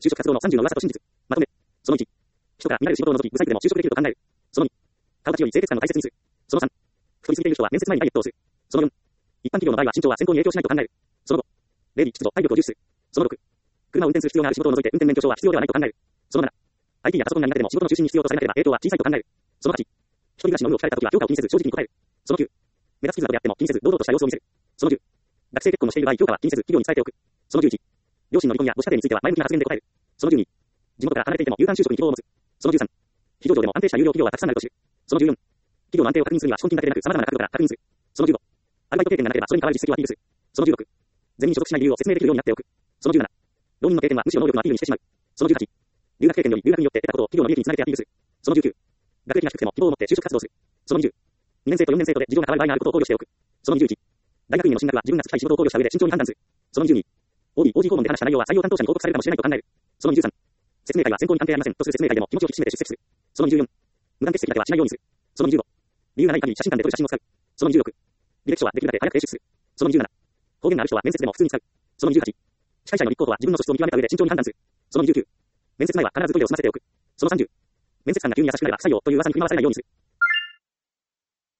就職活動の30の噂と真実。まとめ。その1。人から見られる仕事を除き、不細工でも就職できると考える。その2。顔立ちより清潔感を大切にする。その3。太りすぎている人は面接前にダイエットをする。その4。一般企業の場合は身長は選考に影響しないと考える。その5。礼儀、秩序、体力を重視する。その6。車を運転する必要がある仕事を除いて運転免許証は必要ではないと考える。その7。IT やパソコンが苦手でも仕事の中心に必要とされなければ影響は小さいと考える。その8。一人暮らしの有を聞かれたときは評価を気にせず正直に答える。その9。目立つ傷などであっても気にせず堂々とした様子を見せる。その10。学生結婚をしている場合評価は気にせず企業に伝えておく。その11。両親の離婚や母子家庭については前向きな発言で答える。その12。地元から離れていても有感就職に希望を持つ。その13。非上場でも安定した有料企業はたくさんあると知る。その14。企業の安定を確認するには資本金だけでなく様々な角度から確認する。その15。アルバイト経験がなければそれに代わる実績をアピールする。その16。全員所属しない理由を説明できるようになっておく。その17。浪人の経験はむしろ能力のアピールにしてしまう。その18。留学経験より留学によって得たことを企業の利益につなげてアピールする。その19。学歴が低くても希望を持って就職活動する。その20。2年生と4年生とで事情が変わる場合があることを考慮しておく。その21。大学院への進学は自分が就きたい仕事を考慮した上で慎重に判断する。その22。OB、OG 訪問で話した内容は採用担当者に報告されるかもしれないと考える。その23。説明会は選考に関係ありませんとする説明会でも気持ちを引き締めて出席する。その24。無断欠席だけはしないようにする。その25。理由がない限り写真館で撮る写真を使う。その26。履歴書はできるだけ早く提出する。その27。方言がある人は面接でも普通に使う。その28。司会者への立候補は自分の素質を見極めた上で慎重に判断する。その29。面接前は必ずトイレを済ませておく。その30。面接官が急に優しくなれば不採用という噂に振り回されないようにする。